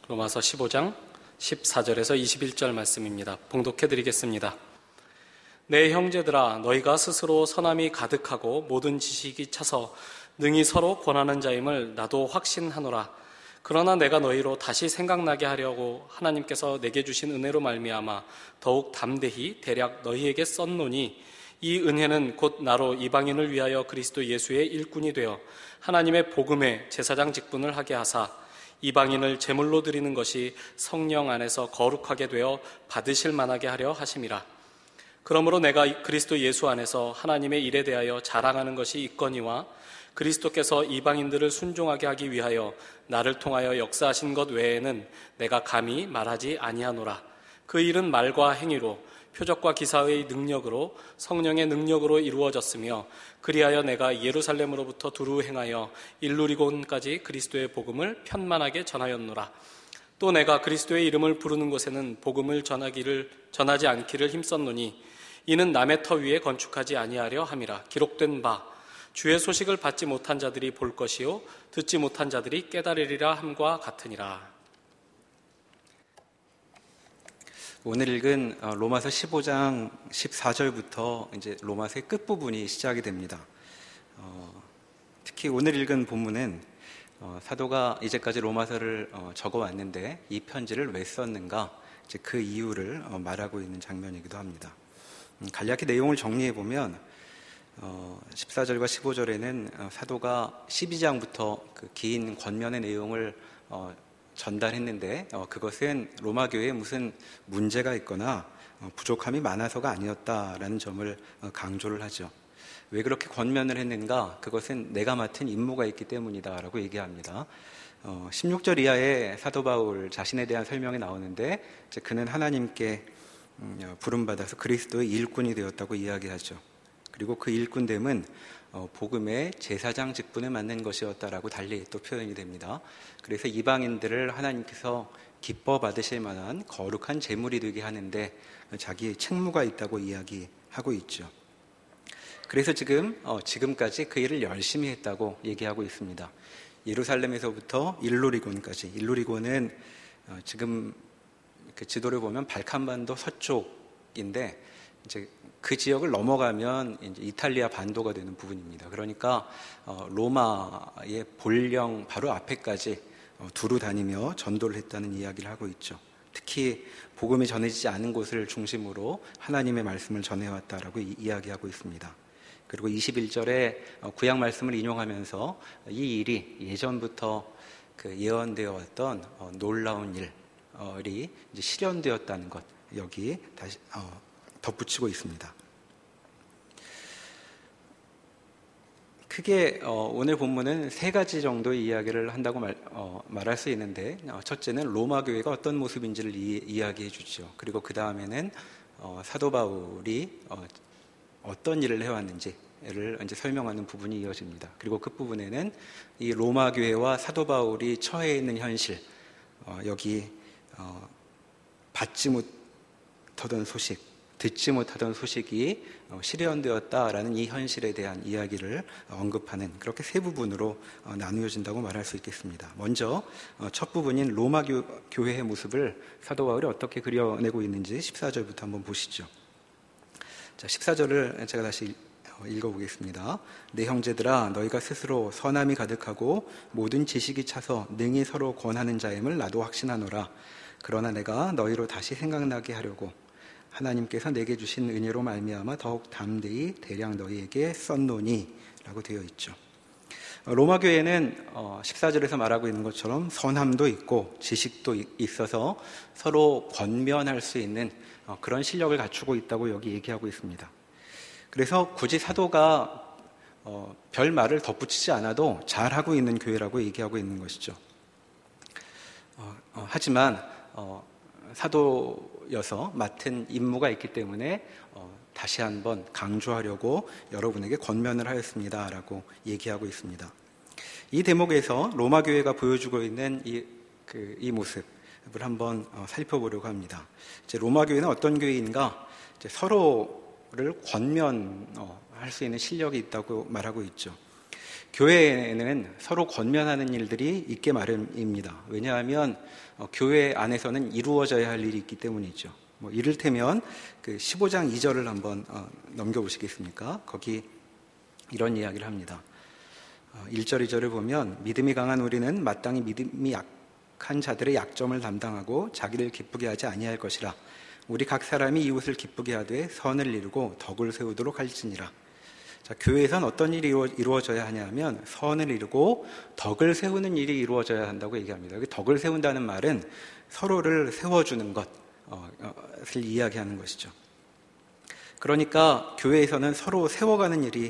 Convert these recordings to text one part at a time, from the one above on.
로마서 15장 14절에서 21절 말씀입니다. 봉독해 드리겠습니다. 내 형제들아, 너희가 스스로 선함이 가득하고 모든 지식이 차서 능히 서로 권하는 자임을 나도 확신하노라. 그러나 내가 너희로 다시 생각나게 하려고 하나님께서 내게 주신 은혜로 말미암아 더욱 담대히 대략 너희에게 썼노니, 이 은혜는 곧 나로 이방인을 위하여 그리스도 예수의 일꾼이 되어 하나님의 복음의 제사장 직분을 하게 하사 이방인을 제물로 드리는 것이 성령 안에서 거룩하게 되어 받으실 만하게 하려 하심이라. 그러므로 내가 그리스도 예수 안에서 하나님의 일에 대하여 자랑하는 것이 있거니와 그리스도께서 이방인들을 순종하게 하기 위하여 나를 통하여 역사하신 것 외에는 내가 감히 말하지 아니하노라. 그 일은 말과 행위로, 표적과 기사의 능력으로, 성령의 능력으로 이루어졌으며, 그리하여 내가 예루살렘으로부터 두루 행하여 일루리곤까지 그리스도의 복음을 편만하게 전하였노라. 또 내가 그리스도의 이름을 부르는 곳에는 복음을 전하지 않기를 힘썼노니, 이는 남의 터 위에 건축하지 아니하려 함이라. 기록된 바 주의 소식을 받지 못한 자들이 볼 것이요 듣지 못한 자들이 깨달으리라 함과 같으니라. 오늘 읽은 로마서 15장 14절부터 이제 로마서의 끝부분이 시작이 됩니다. 특히 오늘 읽은 본문은 사도가 이제까지 로마서를 적어왔는데 이 편지를 왜 썼는가, 이제 그 이유를 말하고 있는 장면이기도 합니다. 간략히 내용을 정리해 보면 14절과 15절에는 사도가 12장부터 그 긴 권면의 내용을 전달했는데 그것은 로마 교회에 무슨 문제가 있거나 부족함이 많아서가 아니었다라는 점을 강조를 하죠. 왜 그렇게 권면을 했는가? 그것은 내가 맡은 임무가 있기 때문이다라고 얘기합니다. 16절 이하에 사도 바울 자신에 대한 설명이 나오는데, 이제 그는 하나님께 부름받아서 그리스도의 일꾼이 되었다고 이야기하죠. 그리고 그 일꾼됨은 복음의 제사장 직분에 맞는 것이었다라고 달리 또 표현이 됩니다. 그래서 이방인들을 하나님께서 기뻐 받으실 만한 거룩한 제물이 되게 하는데 자기의 책무가 있다고 이야기하고 있죠. 그래서 지금까지 그 일을 열심히 했다고 얘기하고 있습니다. 예루살렘에서부터 일루리곤까지. 일루리곤은 지금 그 지도를 보면 발칸반도 서쪽인데, 이제 그 지역을 넘어가면 이제 이탈리아 반도가 되는 부분입니다. 그러니까 로마의 본령 바로 앞에까지 두루 다니며 전도를 했다는 이야기를 하고 있죠. 특히 복음이 전해지지 않은 곳을 중심으로 하나님의 말씀을 전해왔다라고 이야기하고 있습니다. 그리고 21절에 구약 말씀을 인용하면서 이 일이 예전부터 그 예언되어 왔던 놀라운 일이 이제 실현되었다는 것, 여기 다시 덧붙이고 있습니다. 크게 오늘 본문은 세 가지 정도의 이야기를 한다고 말할 수 있는데, 첫째는 로마 교회가 어떤 모습인지를 이야기해 주죠. 그리고 그 다음에는 사도 바울이 어떤 일을 해왔는지를 이제 설명하는 부분이 이어집니다. 그리고 끝부분에는 이 로마 교회와 사도 바울이 처해 있는 현실, 여기 받지 못하던 소식, 듣지 못하던 소식이 실현되었다라는 이 현실에 대한 이야기를 언급하는, 그렇게 세 부분으로 나누어진다고 말할 수 있겠습니다. 먼저 첫 부분인 로마 교회의 모습을 사도 바울이 어떻게 그려내고 있는지 14절부터 한번 보시죠. 자, 14절을 제가 다시 읽어보겠습니다. 내 형제들아, 너희가 스스로 선함이 가득하고 모든 지식이 차서 능히 서로 권하는 자임을 나도 확신하노라. 그러나 내가 너희로 다시 생각나게 하려고 하나님께서 내게 주신 은혜로 말미암아 더욱 담대히 대량 너희에게 썼노니 라고 되어 있죠. 로마 교회는 14절에서 말하고 있는 것처럼 선함도 있고 지식도 있어서 서로 권면할 수 있는 그런 실력을 갖추고 있다고 여기 얘기하고 있습니다. 그래서 굳이 사도가 별 말을 덧붙이지 않아도 잘하고 있는 교회라고 얘기하고 있는 것이죠. 하지만 사도여서 맡은 임무가 있기 때문에 다시 한번 강조하려고 여러분에게 권면을 하였습니다 라고 얘기하고 있습니다. 이 대목에서 로마 교회가 보여주고 있는 이 모습을 한번 살펴보려고 합니다. 이제 로마 교회는 어떤 교회인가? 이제 서로를 권면할 수 있는 실력이 있다고 말하고 있죠. 교회에는 서로 권면하는 일들이 있게 마련입니다. 왜냐하면 교회 안에서는 이루어져야 할 일이 있기 때문이죠. 이를테면 그 15장 2절을 한번 넘겨보시겠습니까? 거기 이런 이야기를 합니다. 1절, 2절을 보면 믿음이 강한 우리는 마땅히 믿음이 약한 자들의 약점을 담당하고 자기를 기쁘게 하지 아니할 것이라. 우리 각 사람이 이웃을 기쁘게 하되 선을 이루고 덕을 세우도록 할지니라. 자, 교회에선 어떤 일이 이루어져야 하냐면 선을 이루고 덕을 세우는 일이 이루어져야 한다고 얘기합니다. 여기 덕을 세운다는 말은 서로를 세워주는 것을 이야기하는 것이죠. 그러니까 교회에서는 서로 세워가는 일이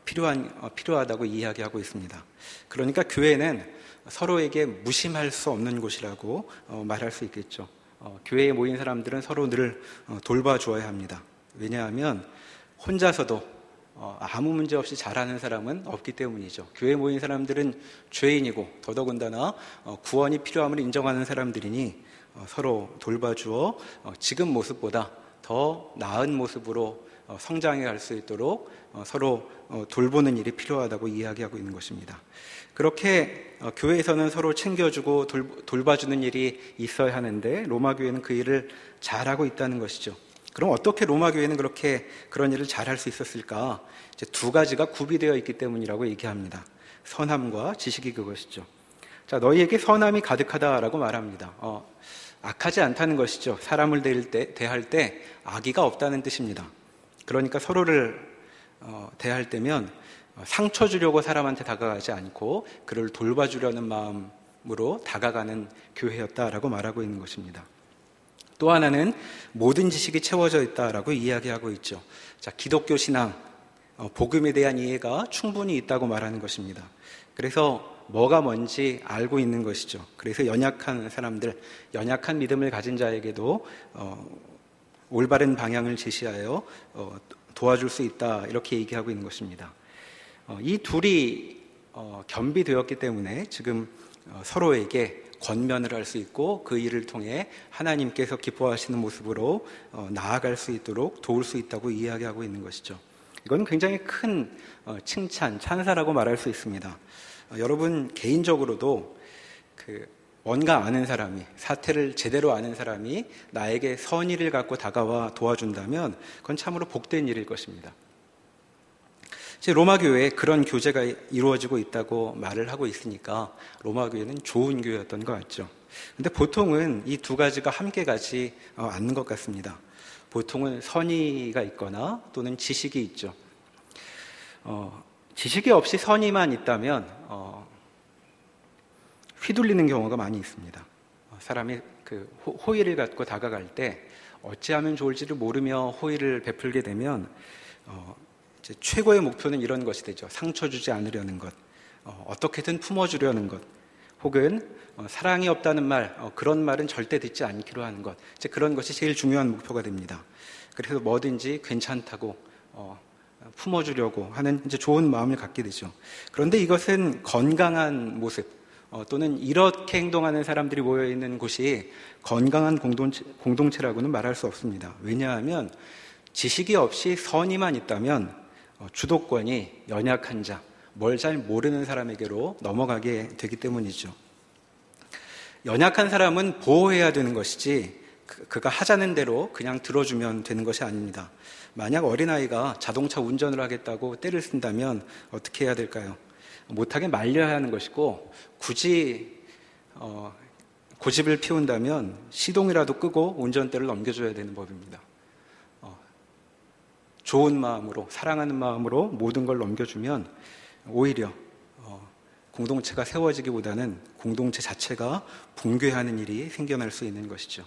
필요하다고 이야기하고 있습니다. 그러니까 교회는 서로에게 무심할 수 없는 곳이라고 말할 수 있겠죠. 교회에 모인 사람들은 서로 늘 돌봐주어야 합니다. 왜냐하면 혼자서도 아무 문제 없이 잘하는 사람은 없기 때문이죠. 교회에 모인 사람들은 죄인이고 더더군다나 구원이 필요함을 인정하는 사람들이니 서로 돌봐주어 지금 모습보다 더 나은 모습으로 성장해 갈 수 있도록 서로 돌보는 일이 필요하다고 이야기하고 있는 것입니다. 그렇게 교회에서는 서로 챙겨주고 돌봐주는 일이 있어야 하는데 로마 교회는 그 일을 잘하고 있다는 것이죠. 그럼 어떻게 로마 교회는 그런 일을 잘할 수 있었을까? 이제 두 가지가 구비되어 있기 때문이라고 얘기합니다. 선함과 지식이 그것이죠. 자, 너희에게 선함이 가득하다라고 말합니다. 악하지 않다는 것이죠. 사람을 대할 때 악의가 없다는 뜻입니다. 그러니까 서로를 대할 때면 상처 주려고 사람한테 다가가지 않고 그를 돌봐주려는 마음으로 다가가는 교회였다라고 말하고 있는 것입니다. 또 하나는 모든 지식이 채워져 있다라고 이야기하고 있죠. 자, 기독교 신앙, 복음에 대한 이해가 충분히 있다고 말하는 것입니다. 그래서 뭐가 뭔지 알고 있는 것이죠. 그래서 연약한 사람들, 연약한 믿음을 가진 자에게도 올바른 방향을 제시하여 도와줄 수 있다, 이렇게 얘기하고 있는 것입니다. 이 둘이 겸비되었기 때문에 지금 서로에게 권면을 할 수 있고 그 일을 통해 하나님께서 기뻐하시는 모습으로 나아갈 수 있도록 도울 수 있다고 이야기하고 있는 것이죠. 이건 굉장히 큰 칭찬, 찬사라고 말할 수 있습니다. 여러분 개인적으로도 뭔가 아는 사람이, 사태를 제대로 아는 사람이 나에게 선의를 갖고 다가와 도와준다면 그건 참으로 복된 일일 것입니다. 로마 교회에 그런 교제가 이루어지고 있다고 말을 하고 있으니까 로마 교회는 좋은 교회였던 것 같죠. 근데 보통은 이 두 가지가 함께 가지 않는 것 같습니다. 보통은 선의가 있거나 또는 지식이 있죠. 지식이 없이 선의만 있다면 휘둘리는 경우가 많이 있습니다. 사람이 호의를 갖고 다가갈 때 어찌하면 좋을지를 모르며 호의를 베풀게 되면 최고의 목표는 이런 것이 되죠. 상처 주지 않으려는 것, 어떻게든 품어주려는 것, 혹은 사랑이 없다는 말, 그런 말은 절대 듣지 않기로 하는 것, 그런 것이 제일 중요한 목표가 됩니다. 그래서 뭐든지 괜찮다고 품어주려고 하는 좋은 마음을 갖게 되죠. 그런데 이것은 건강한 모습, 또는 이렇게 행동하는 사람들이 모여있는 곳이 건강한 공동체라고는 말할 수 없습니다. 왜냐하면 지식이 없이 선의만 있다면 주도권이 연약한 자, 뭘 잘 모르는 사람에게로 넘어가게 되기 때문이죠. 연약한 사람은 보호해야 되는 것이지 그가 하자는 대로 그냥 들어주면 되는 것이 아닙니다. 만약 어린아이가 자동차 운전을 하겠다고 떼를 쓴다면 어떻게 해야 될까요? 못하게 말려야 하는 것이고 굳이 고집을 피운다면 시동이라도 끄고 운전대를 넘겨줘야 되는 법입니다. 좋은 마음으로, 사랑하는 마음으로 모든 걸 넘겨주면 오히려 공동체가 세워지기보다는 공동체 자체가 붕괴하는 일이 생겨날 수 있는 것이죠.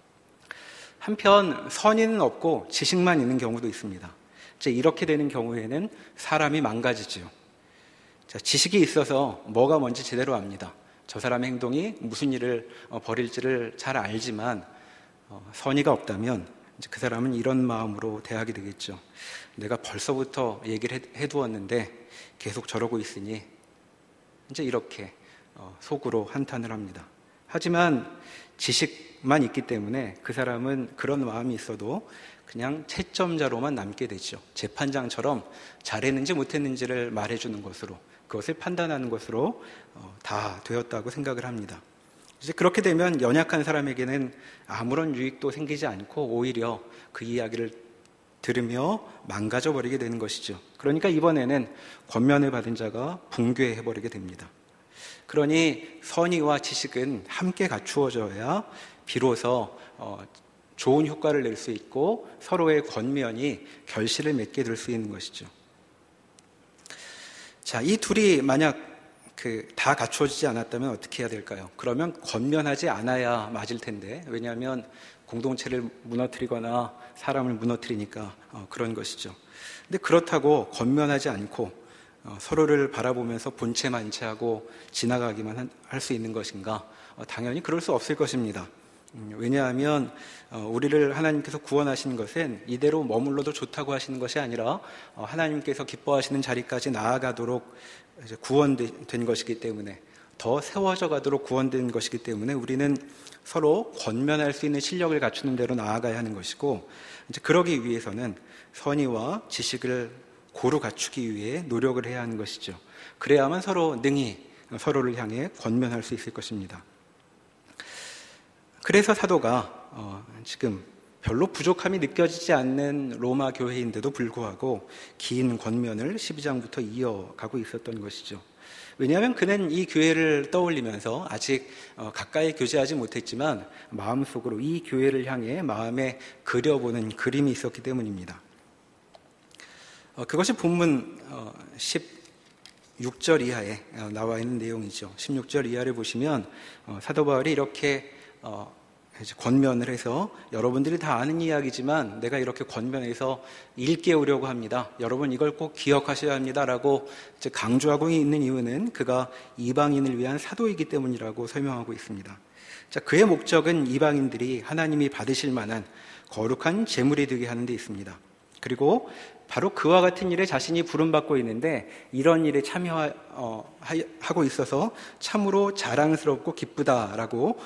한편 선의는 없고 지식만 있는 경우도 있습니다. 이렇게 되는 경우에는 사람이 망가지죠. 지식이 있어서 뭐가 뭔지 제대로 압니다. 저 사람의 행동이 무슨 일을 벌일지를 잘 알지만 선의가 없다면 그 사람은 이런 마음으로 대하게 되겠죠. 내가 벌써부터 얘기를 해두었는데 계속 저러고 있으니 이렇게 속으로 한탄을 합니다. 하지만 지식만 있기 때문에 그 사람은 그런 마음이 있어도 그냥 채점자로만 남게 되죠. 재판장처럼 잘했는지 못했는지를 말해주는 것으로 그것을 판단하는 것으로 다 되었다고 생각을 합니다. 이제 그렇게 되면 연약한 사람에게는 아무런 유익도 생기지 않고 오히려 그 이야기를 들으며 망가져버리게 되는 것이죠. 그러니까 이번에는 권면을 받은 자가 붕괴해버리게 됩니다. 그러니 선의와 지식은 함께 갖추어져야 비로소 좋은 효과를 낼 수 있고 서로의 권면이 결실을 맺게 될 수 있는 것이죠. 자, 이 둘이 만약 다 갖추어지지 않았다면 어떻게 해야 될까요? 그러면 권면하지 않아야 맞을 텐데, 왜냐하면 공동체를 무너뜨리거나 사람을 무너뜨리니까 그런 것이죠. 근데 그렇다고 권면하지 않고 서로를 바라보면서 본체만체하고 지나가기만 할 수 있는 것인가? 당연히 그럴 수 없을 것입니다. 왜냐하면 우리를 하나님께서 구원하신 것은 이대로 머물러도 좋다고 하시는 것이 아니라 하나님께서 기뻐하시는 자리까지 나아가도록 구원된 것이기 때문에, 더 세워져 가도록 구원된 것이기 때문에 우리는 서로 권면할 수 있는 실력을 갖추는 대로 나아가야 하는 것이고, 이제 그러기 위해서는 선의와 지식을 고루 갖추기 위해 노력을 해야 하는 것이죠. 그래야만 서로 능히 서로를 향해 권면할 수 있을 것입니다. 그래서 사도가 지금 별로 부족함이 느껴지지 않는 로마 교회인데도 불구하고 긴 권면을 12장부터 이어가고 있었던 것이죠. 왜냐하면 그는 이 교회를 떠올리면서 아직 가까이 교제하지 못했지만 마음속으로 이 교회를 향해 마음에 그려보는 그림이 있었기 때문입니다. 그것이 본문 16절 이하에 나와 있는 내용이죠. 16절 이하를 보시면 사도 바울이 이렇게 권면을 해서, 여러분들이 다 아는 이야기지만 내가 이렇게 권면해서 일깨우려고 합니다. 여러분 이걸 꼭 기억하셔야 합니다라고 강조하고 있는 이유는 그가 이방인을 위한 사도이기 때문이라고 설명하고 있습니다. 자, 그의 목적은 이방인들이 하나님이 받으실 만한 거룩한 제물이 되게 하는 데 있습니다. 그리고 바로 그와 같은 일에 자신이 부름받고 있는데 이런 일에 참여하고 있어서 참으로 자랑스럽고 기쁘다라고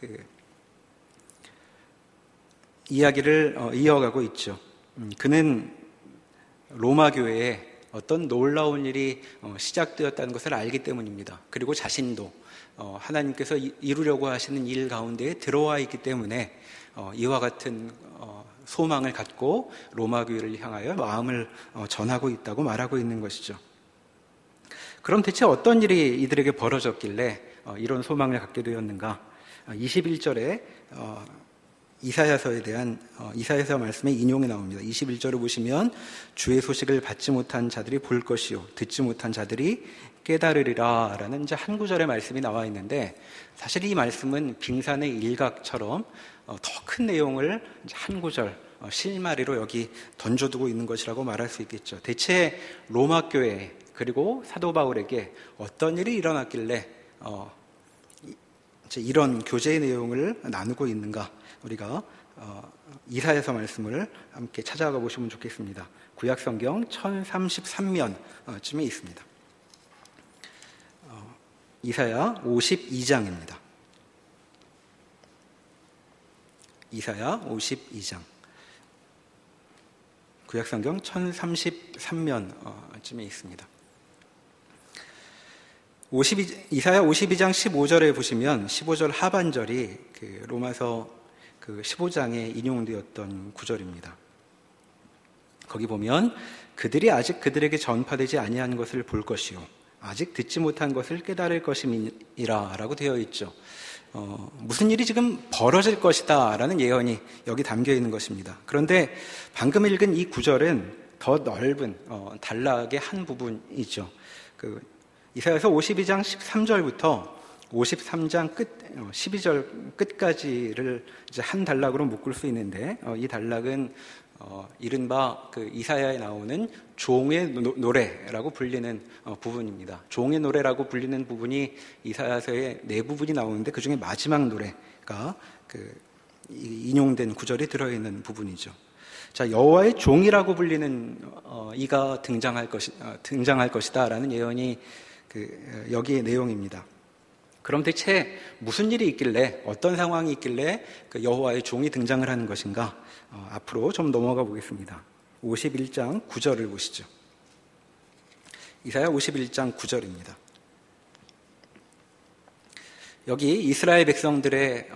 이야기를 이어가고 있죠. 그는 로마 교회에 어떤 놀라운 일이 시작되었다는 것을 알기 때문입니다. 그리고 자신도 하나님께서 이루려고 하시는 일 가운데에 들어와 있기 때문에 이와 같은 소망을 갖고 로마 교회를 향하여 마음을 전하고 있다고 말하고 있는 것이죠. 그럼 대체 어떤 일이 이들에게 벌어졌길래 이런 소망을 갖게 되었는가? 21절에 이사야서에 대한 이사야서 말씀의 인용이 나옵니다. 21절을 보시면 주의 소식을 받지 못한 자들이 볼 것이요 듣지 못한 자들이 깨달으리라 라는 이제 한 구절의 말씀이 나와 있는데, 사실 이 말씀은 빙산의 일각처럼 더 큰 내용을 한 구절 실마리로 여기 던져두고 있는 것이라고 말할 수 있겠죠. 대체 로마 교회 그리고 사도 바울에게 어떤 일이 일어났길래 이런 교제의 내용을 나누고 있는가? 우리가 이사야서 말씀을 함께 찾아가 보시면 좋겠습니다. 구약성경 1033면쯤에 있습니다. 이사야 52장입니다. 이사야 52장. 구약성경 1033면쯤에 있습니다. 이사야 52장 15절에 보시면 15절 하반절이 로마서 15장에 인용되었던 구절입니다. 거기 보면 그들이 아직 그들에게 전파되지 아니한 것을 볼 것이요 아직 듣지 못한 것을 깨달을 것임이라 라고 되어 있죠. 무슨 일이 지금 벌어질 것이다 라는 예언이 여기 담겨 있는 것입니다. 그런데 방금 읽은 이 구절은 더 넓은 단락의 한 부분이죠. 이사야서 52장 13절부터 53장 끝 12절 끝까지를 이제 한 단락으로 묶을 수 있는데, 이 단락은 이른바 이사야에 나오는 종의 노래라고 불리는 부분입니다. 종의 노래라고 불리는 부분이 이사야서에 네 부분이 나오는데 그 중에 마지막 노래가 인용된 구절이 들어있는 부분이죠. 자, 여호와의 종이라고 불리는 이가 등장할 것이다라는 예언이 여기의 내용입니다. 그럼 대체 무슨 일이 있길래, 어떤 상황이 있길래 여호와의 종이 등장을 하는 것인가? 앞으로 좀 넘어가 보겠습니다. 51장 9절을 보시죠. 이사야 51장 9절입니다. 여기 이스라엘 백성들의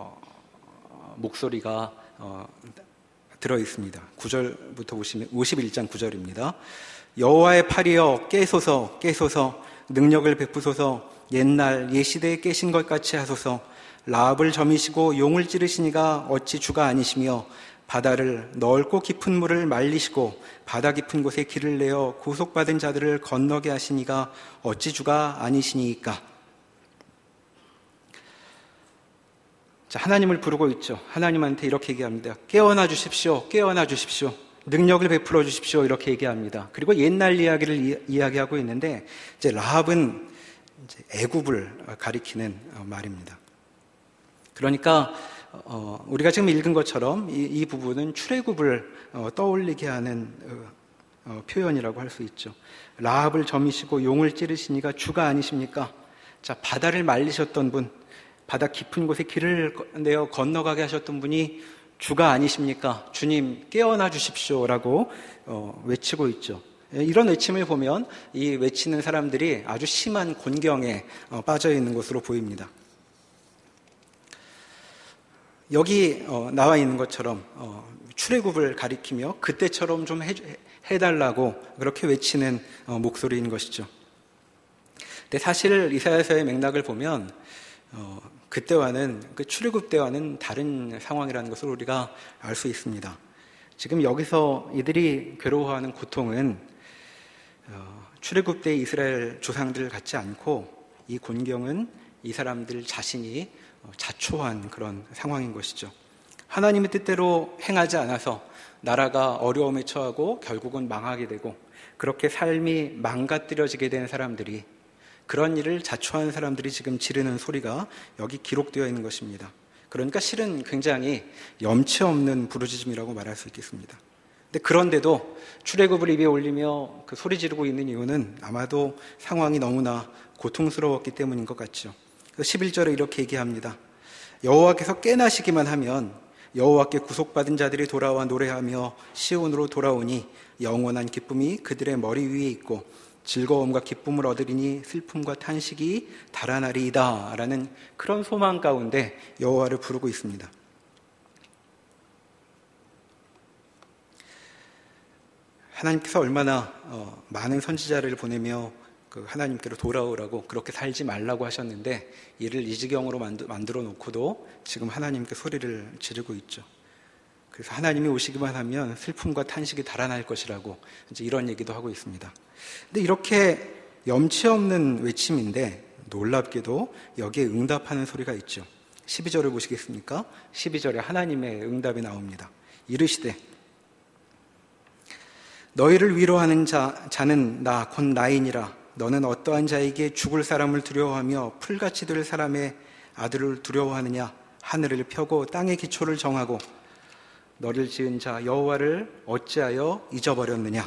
목소리가 들어있습니다. 9절부터 보시면 51장 9절입니다. 여호와의 팔이여 깨소서 깨소서 능력을 베푸소서 옛날 옛시대에 깨신 것 같이 하소서 라합을 점이시고 용을 찌르시니가 어찌 주가 아니시며 바다를 넓고 깊은 물을 말리시고 바다 깊은 곳에 길을 내어 구속받은 자들을 건너게 하시니가 어찌 주가 아니시니이까. 자, 하나님을 부르고 있죠. 하나님한테 이렇게 얘기합니다. 깨어나 주십시오. 깨어나 주십시오. 능력을 베풀어 주십시오. 이렇게 얘기합니다. 그리고 옛날 이야기를 이야기하고 있는데 이제 라합은 이제 애굽을 가리키는 말입니다. 그러니까 우리가 지금 읽은 것처럼 이 부분은 출애굽을 떠올리게 하는 표현이라고 할 수 있죠. 라합을 점이시고 용을 찌르시니가 주가 아니십니까? 자, 바다를 말리셨던 분, 바다 깊은 곳에 길을 내어 건너가게 하셨던 분이 주가 아니십니까? 주님 깨어나 주십시오라고 외치고 있죠. 이런 외침을 보면 이 외치는 사람들이 아주 심한 곤경에 빠져 있는 것으로 보입니다. 여기 나와 있는 것처럼 출애굽을 가리키며 그때처럼 좀 해달라고 그렇게 외치는 목소리인 것이죠. 근데 사실 이사야서의 맥락을 보면 그때와는 그 출애굽 때와는 다른 상황이라는 것을 우리가 알 수 있습니다. 지금 여기서 이들이 괴로워하는 고통은 출애굽 때 이스라엘 조상들 같지 않고 이 곤경은 이 사람들 자신이 자초한 그런 상황인 것이죠. 하나님의 뜻대로 행하지 않아서 나라가 어려움에 처하고 결국은 망하게 되고 그렇게 삶이 망가뜨려지게 된 사람들이, 그런 일을 자초한 사람들이 지금 지르는 소리가 여기 기록되어 있는 것입니다. 그러니까 실은 굉장히 염치 없는 부르짖음이라고 말할 수 있겠습니다. 그런데도 출애굽을 입에 올리며 그 소리 지르고 있는 이유는 아마도 상황이 너무나 고통스러웠기 때문인 것 같죠. 11절에 이렇게 얘기합니다. 여호와께서 깨나시기만 하면 여호와께 구속받은 자들이 돌아와 노래하며 시온으로 돌아오니 영원한 기쁨이 그들의 머리 위에 있고 즐거움과 기쁨을 얻으리니 슬픔과 탄식이 달아나리이다 라는 그런 소망 가운데 여호와를 부르고 있습니다. 하나님께서 얼마나 많은 선지자를 보내며 그 하나님께로 돌아오라고, 그렇게 살지 말라고 하셨는데 이를 이 지경으로 만들어 놓고도 지금 하나님께 소리를 지르고 있죠. 그래서 하나님이 오시기만 하면 슬픔과 탄식이 달아날 것이라고 이제 이런 얘기도 하고 있습니다. 근데 이렇게 염치 없는 외침인데 놀랍게도 여기에 응답하는 소리가 있죠. 12절을 보시겠습니까? 12절에 하나님의 응답이 나옵니다. 이르시되 너희를 위로하는 자는 나 곧 나이니라. 너는 어떠한 자에게 죽을 사람을 두려워하며 풀같이 될 사람의 아들을 두려워하느냐? 하늘을 펴고 땅의 기초를 정하고 너를 지은 자 여호와를 어찌하여 잊어버렸느냐?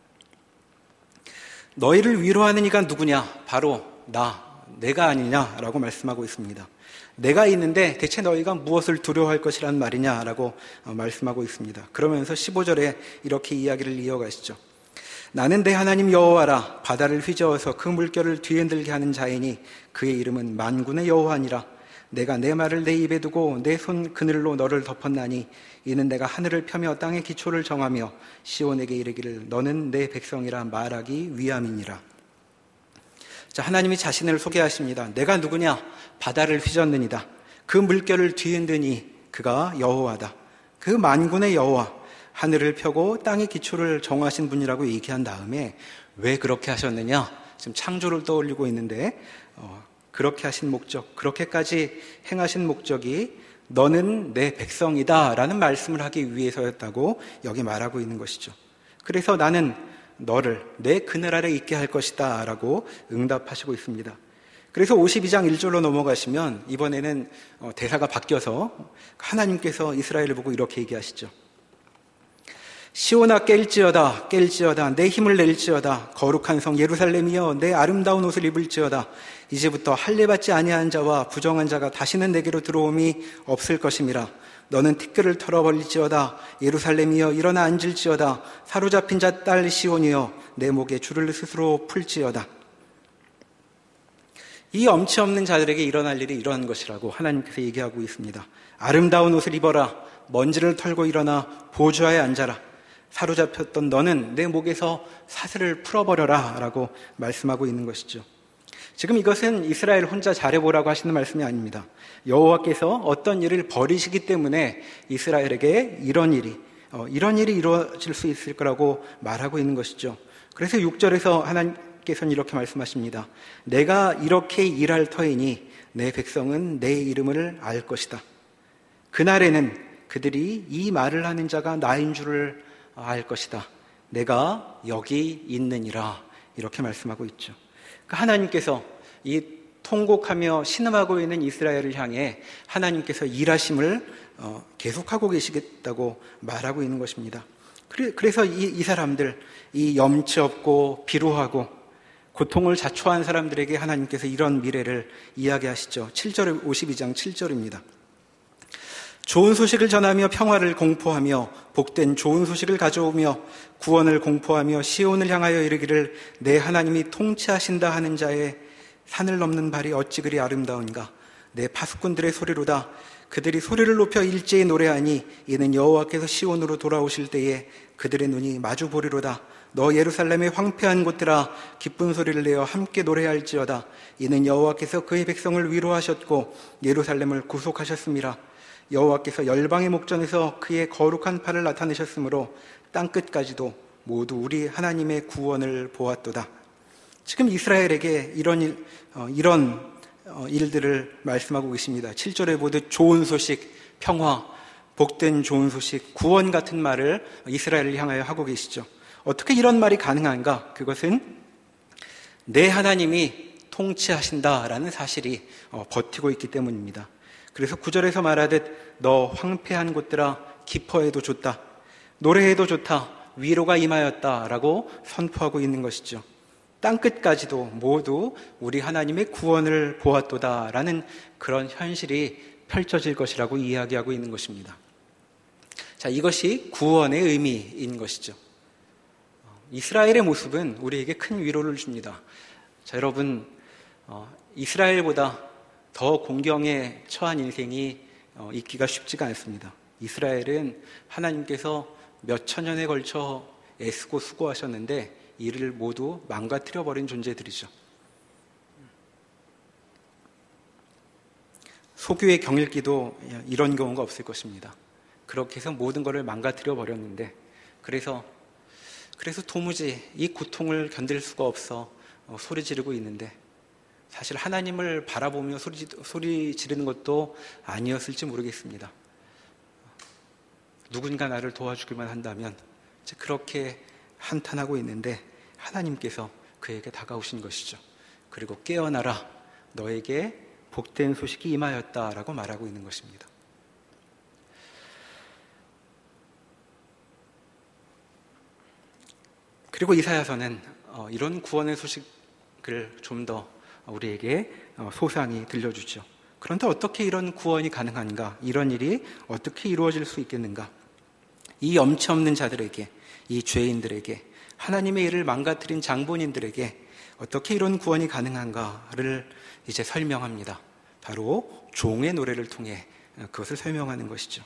너희를 위로하는 이가 누구냐? 바로 내가 아니냐라고 말씀하고 있습니다. 내가 있는데 대체 너희가 무엇을 두려워할 것이란 말이냐라고 말씀하고 있습니다. 그러면서 15절에 이렇게 이야기를 이어가시죠. 나는 내 하나님 여호와라. 바다를 휘저어서 그 물결을 뒤흔들게 하는 자이니 그의 이름은 만군의 여호와니라. 내가 내 말을 내 입에 두고 내 손 그늘로 너를 덮었나니 이는 내가 하늘을 펴며 땅의 기초를 정하며 시온에게 이르기를 너는 내 백성이라 말하기 위함이니라. 자, 하나님이 자신을 소개하십니다. 내가 누구냐? 바다를 휘젓느니다. 그 물결을 뒤흔드니 그가 여호와다. 그 만군의 여호와, 하늘을 펴고 땅의 기초를 정하신 분이라고 얘기한 다음에 왜 그렇게 하셨느냐? 지금 창조를 떠올리고 있는데 그렇게 하신 목적, 그렇게까지 행하신 목적이 너는 내 백성이다 라는 말씀을 하기 위해서였다고 여기 말하고 있는 것이죠. 그래서 나는 너를 내 그늘 아래 있게 할 것이다 라고 응답하시고 있습니다. 그래서 52장 1절로 넘어가시면 이번에는 대사가 바뀌어서 하나님께서 이스라엘을 보고 이렇게 얘기하시죠. 시온아 깰지어다 깰지어다 내 힘을 낼지어다 거룩한 성 예루살렘이여 내 아름다운 옷을 입을지어다 이제부터 할례받지 아니한 자와 부정한 자가 다시는 내게로 들어옴이 없을 것임이라 너는 티끌을 털어버릴지어다 예루살렘이여 일어나 앉을지어다 사로잡힌 자 딸 시온이여 내 목에 줄을 스스로 풀지어다. 이 엄치 없는 자들에게 일어날 일이 이러한 것이라고 하나님께서 얘기하고 있습니다. 아름다운 옷을 입어라 먼지를 털고 일어나 보좌에 앉아라 사로잡혔던 너는 내 목에서 사슬을 풀어버려라 라고 말씀하고 있는 것이죠. 지금 이것은 이스라엘 혼자 잘해보라고 하시는 말씀이 아닙니다. 여호와께서 어떤 일을 벌이시기 때문에 이스라엘에게 이런 일이 이루어질 수 있을 거라고 말하고 있는 것이죠. 그래서 6절에서 하나님께서는 이렇게 말씀하십니다. 내가 이렇게 일할 터이니 내 백성은 내 이름을 알 것이다. 그날에는 그들이 이 말을 하는 자가 나인 줄을 알 것이다. 내가 여기 있느니라 이렇게 말씀하고 있죠. 하나님께서 이 통곡하며 신음하고 있는 이스라엘을 향해 하나님께서 일하심을 계속하고 계시겠다고 말하고 있는 것입니다. 그래서 이 사람들, 이 염치 없고 비루하고 고통을 자초한 사람들에게 하나님께서 이런 미래를 이야기하시죠. 7절, 52장 7절입니다. 좋은 소식을 전하며 평화를 공포하며 복된 좋은 소식을 가져오며 구원을 공포하며 시온을 향하여 이르기를 내 하나님이 통치하신다 하는 자의 산을 넘는 발이 어찌 그리 아름다운가. 내 파수꾼들의 소리로다. 그들이 소리를 높여 일제히 노래하니 이는 여호와께서 시온으로 돌아오실 때에 그들의 눈이 마주 보리로다. 너 예루살렘의 황폐한 곳들아 기쁜 소리를 내어 함께 노래할지어다. 이는 여호와께서 그의 백성을 위로하셨고 예루살렘을 구속하셨습니다. 여호와께서 열방의 목전에서 그의 거룩한 팔을 나타내셨으므로 땅끝까지도 모두 우리 하나님의 구원을 보았도다. 지금 이스라엘에게 이런 일들을 말씀하고 계십니다. 7절에 보듯 좋은 소식, 평화, 복된 좋은 소식, 구원 같은 말을 이스라엘을 향하여 하고 계시죠. 어떻게 이런 말이 가능한가? 그것은 내 하나님이 통치하신다라는 사실이 버티고 있기 때문입니다. 그래서 9절에서 말하듯 너 황폐한 곳들아 기뻐해도 좋다. 노래해도 좋다. 위로가 임하였다 라고 선포하고 있는 것이죠. 땅끝까지도 모두 우리 하나님의 구원을 보았도다 라는 그런 현실이 펼쳐질 것이라고 이야기하고 있는 것입니다. 자, 이것이 구원의 의미인 것이죠. 이스라엘의 모습은 우리에게 큰 위로를 줍니다. 자, 여러분, 이스라엘보다 더 공경에 처한 인생이 있기가 쉽지가 않습니다. 이스라엘은 하나님께서 몇 천년에 걸쳐 애쓰고 수고하셨는데 이를 모두 망가뜨려 버린 존재들이죠. 소규의 경일기도 이런 경우가 없을 것입니다. 그렇게 해서 모든 것을 망가뜨려 버렸는데 그래서 도무지 이 고통을 견딜 수가 없어 소리 지르고 있는데 사실 하나님을 바라보며 소리 지르는 것도 아니었을지 모르겠습니다. 누군가 나를 도와주기만 한다면 그렇게 한탄하고 있는데 하나님께서 그에게 다가오신 것이죠. 그리고 깨어나라 너에게 복된 소식이 임하였다라고 말하고 있는 것입니다. 그리고 이사야서는 이런 구원의 소식을 좀 더 우리에게 소상히 들려주죠. 그런데 어떻게 이런 구원이 가능한가? 이런 일이 어떻게 이루어질 수 있겠는가? 이 염치 없는 자들에게, 이 죄인들에게, 하나님의 일을 망가뜨린 장본인들에게 어떻게 이런 구원이 가능한가를 이제 설명합니다. 바로 종의 노래를 통해 그것을 설명하는 것이죠.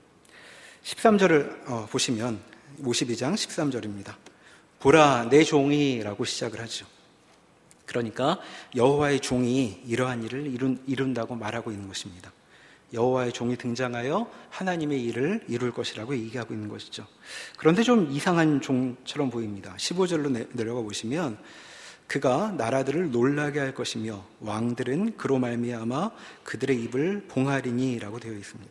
13절을 보시면 52장 13절입니다. 보라 내 종이라고 시작을 하죠. 그러니까 여호와의 종이 이러한 일을 이룬다고 말하고 있는 것입니다. 여호와의 종이 등장하여 하나님의 일을 이룰 것이라고 얘기하고 있는 것이죠. 그런데 좀 이상한 종처럼 보입니다. 15절로 내려가 보시면 그가 나라들을 놀라게 할 것이며 왕들은 그로 말미암아 그들의 입을 봉하리니 라고 되어 있습니다.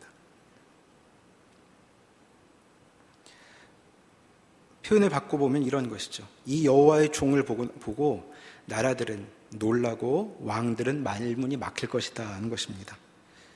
표현을 바꿔보면 이런 것이죠. 이 여호와의 종을 보고 나라들은 놀라고 왕들은 말문이 막힐 것이다 하는 것입니다.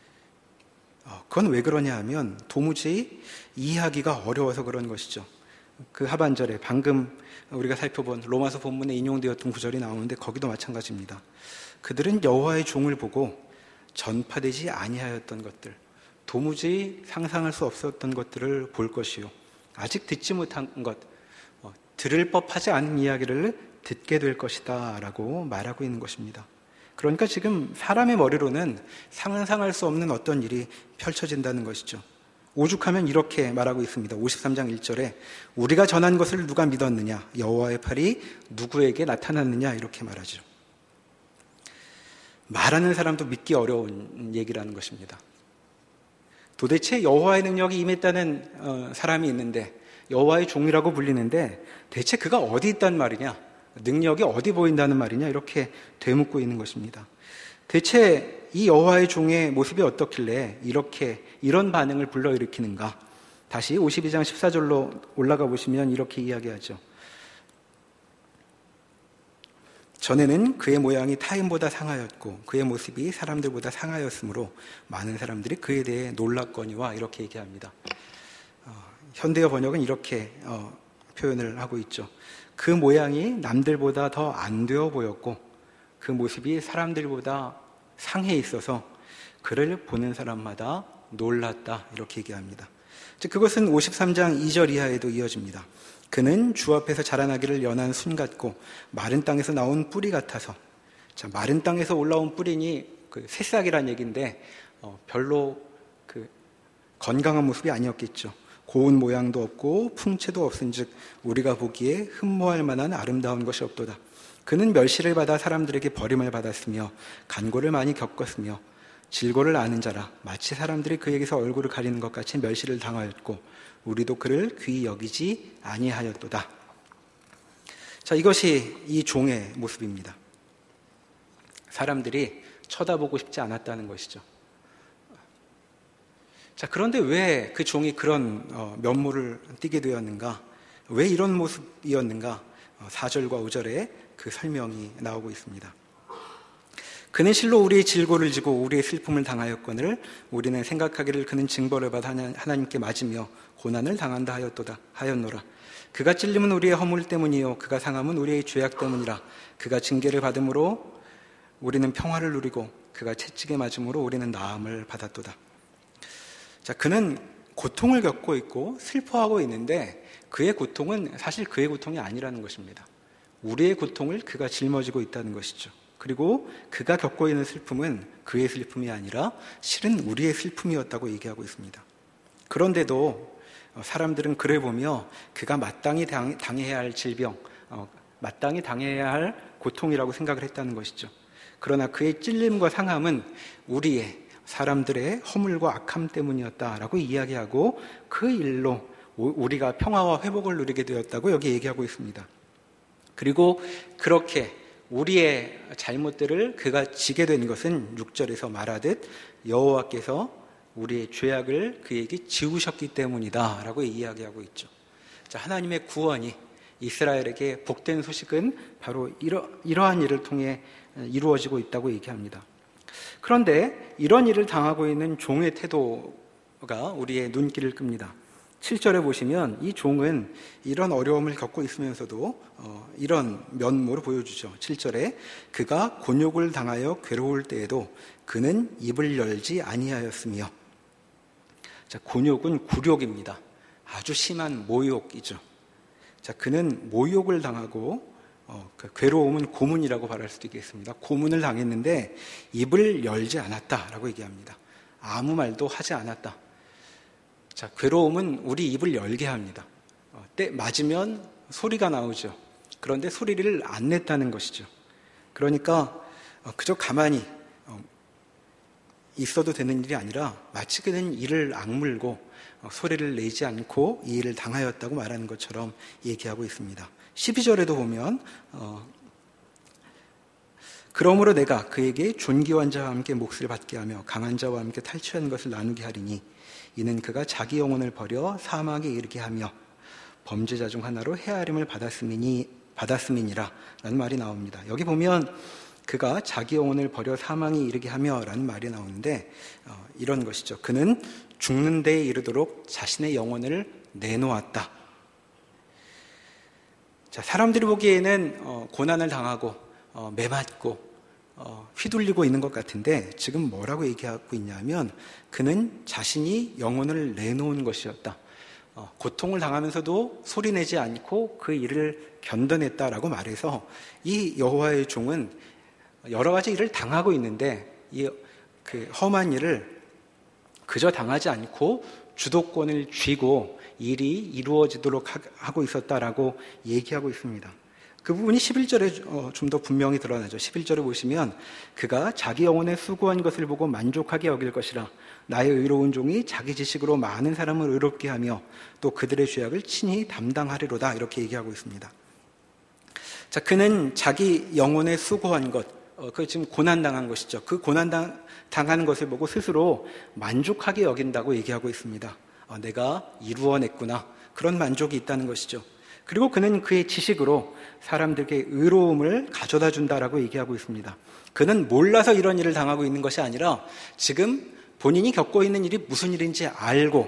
그건 왜 그러냐 하면 도무지 이해하기가 어려워서 그런 것이죠. 그 하반절에 방금 우리가 살펴본 로마서 본문에 인용되었던 구절이 나오는데 거기도 마찬가지입니다. 그들은 여호와의 종을 보고 전파되지 아니하였던 것들, 도무지 상상할 수 없었던 것들을 볼 것이요, 아직 듣지 못한 것, 들을 법하지 않은 이야기를 듣게 될 것이다 라고 말하고 있는 것입니다. 그러니까 지금 사람의 머리로는 상상할 수 없는 어떤 일이 펼쳐진다는 것이죠. 오죽하면 이렇게 말하고 있습니다. 53장 1절에 우리가 전한 것을 누가 믿었느냐, 여호와의 팔이 누구에게 나타났느냐, 이렇게 말하죠. 말하는 사람도 믿기 어려운 얘기라는 것입니다. 도대체 여호와의 능력이 임했다는 사람이 있는데, 여호와의 종이라고 불리는데 대체 그가 어디 있단 말이냐, 능력이 어디 보인다는 말이냐, 이렇게 되묻고 있는 것입니다. 대체 이 여호와의 종의 모습이 어떻길래 이런 반응을 불러일으키는가? 다시 52장 14절로 올라가 보시면 이렇게 이야기하죠. 전에는 그의 모양이 타인보다 상하였고 그의 모습이 사람들보다 상하였으므로 많은 사람들이 그에 대해 놀랐거니와, 이렇게 얘기합니다. 현대어 번역은 이렇게 표현을 하고 있죠. 그 모양이 남들보다 더 안 되어 보였고 그 모습이 사람들보다 상해 있어서 그를 보는 사람마다 놀랐다, 이렇게 얘기합니다. 즉 그것은 53장 2절 이하에도 이어집니다. 그는 주 앞에서 자라나기를 연한 순 같고 마른 땅에서 나온 뿌리 같아서. 자, 마른 땅에서 올라온 뿌리니 그 새싹이란 얘기인데 별로 그 건강한 모습이 아니었겠죠. 고운 모양도 없고 풍채도 없은즉 우리가 보기에 흠모할 만한 아름다운 것이 없도다. 그는 멸시를 받아 사람들에게 버림을 받았으며 간고를 많이 겪었으며 질고를 아는 자라 마치 사람들이 그에게서 얼굴을 가리는 것 같이 멸시를 당하였고 우리도 그를 귀히 여기지 아니하였도다. 자, 이것이 이 종의 모습입니다. 사람들이 쳐다보고 싶지 않았다는 것이죠. 자, 그런데 왜 그 종이 그런 면모를 띠게 되었는가? 왜 이런 모습이었는가? 4절과 5절에 그 설명이 나오고 있습니다. 그는 실로 우리의 질고를 지고 우리의 슬픔을 당하였거늘 우리는 생각하기를 그는 징벌을 받아 하나님께 맞으며 고난을 당한다 하였노라. 그가 찔림은 우리의 허물 때문이요 그가 상함은 우리의 죄악 때문이라. 그가 징계를 받음으로 우리는 평화를 누리고 그가 채찍에 맞음으로 우리는 나음을 받았도다. 자, 그는 고통을 겪고 있고 슬퍼하고 있는데 그의 고통은 사실 그의 고통이 아니라는 것입니다. 우리의 고통을 그가 짊어지고 있다는 것이죠. 그리고 그가 겪고 있는 슬픔은 그의 슬픔이 아니라 실은 우리의 슬픔이었다고 얘기하고 있습니다. 그런데도 사람들은 그를 보며 그가 마땅히 당해야 할 질병, 마땅히 당해야 할 고통이라고 생각을 했다는 것이죠. 그러나 그의 찔림과 상함은 우리의 사람들의 허물과 악함 때문이었다라고 이야기하고 그 일로 우리가 평화와 회복을 누리게 되었다고 여기 얘기하고 있습니다. 그리고 그렇게 우리의 잘못들을 그가 지게 된 것은 6절에서 말하듯 여호와께서 우리의 죄악을 그에게 지우셨기 때문이다 라고 이야기하고 있죠. 자, 하나님의 구원이 이스라엘에게 복된 소식은 바로 이러한 일을 통해 이루어지고 있다고 얘기합니다. 그런데 이런 일을 당하고 있는 종의 태도가 우리의 눈길을 끕니다. 7절에 보시면 이 종은 이런 어려움을 겪고 있으면서도 이런 면모를 보여주죠. 7절에 그가 곤욕을 당하여 괴로울 때에도 그는 입을 열지 아니하였으며. 자, 곤욕은 굴욕입니다. 아주 심한 모욕이죠. 자, 그는 모욕을 당하고 그 괴로움은 고문이라고 말할 수도 있겠습니다. 고문을 당했는데 입을 열지 않았다라고 얘기합니다. 아무 말도 하지 않았다. 자, 괴로움은 우리 입을 열게 합니다. 때 맞으면 소리가 나오죠. 그런데 소리를 안 냈다는 것이죠. 그러니까 그저 가만히 있어도 되는 일이 아니라 마치 그는 이를 악물고 소리를 내지 않고 이 일을 당하였다고 말하는 것처럼 얘기하고 있습니다. 12절에도 보면 그러므로 내가 그에게 존귀한 자와 함께 몫을 받게 하며 강한 자와 함께 탈취한 것을 나누게 하리니 이는 그가 자기 영혼을 버려 사망에 이르게 하며 범죄자 중 하나로 헤아림을 받았음이니라 라는 말이 나옵니다. 여기 보면 그가 자기 영혼을 버려 사망에 이르게 하며 라는 말이 나오는데 이런 것이죠. 그는 죽는 데에 이르도록 자신의 영혼을 내놓았다. 자, 사람들이 보기에는 고난을 당하고 매맞고 휘둘리고 있는 것 같은데 지금 뭐라고 얘기하고 있냐면 그는 자신이 영혼을 내놓은 것이었다. 고통을 당하면서도 소리내지 않고 그 일을 견뎌냈다라고 말해서 이 여호와의 종은 여러 가지 일을 당하고 있는데 그 험한 일을 그저 당하지 않고 주도권을 쥐고 일이 이루어지도록 하고 있었다라고 얘기하고 있습니다. 그 부분이 11절에 좀 더 분명히 드러나죠. 11절에 보시면 그가 자기 영혼에 수고한 것을 보고 만족하게 여길 것이라. 나의 의로운 종이 자기 지식으로 많은 사람을 의롭게 하며 또 그들의 죄악을 친히 담당하리로다. 이렇게 얘기하고 있습니다. 자, 그는 자기 영혼에 수고한 것, 그 지금 고난당한 것이죠. 그 고난당하는 것을 보고 스스로 만족하게 여긴다고 얘기하고 있습니다. 내가 이루어냈구나. 그런 만족이 있다는 것이죠. 그리고 그는 그의 지식으로 사람들에게 의로움을 가져다 준다라고 얘기하고 있습니다. 그는 몰라서 이런 일을 당하고 있는 것이 아니라 지금 본인이 겪고 있는 일이 무슨 일인지 알고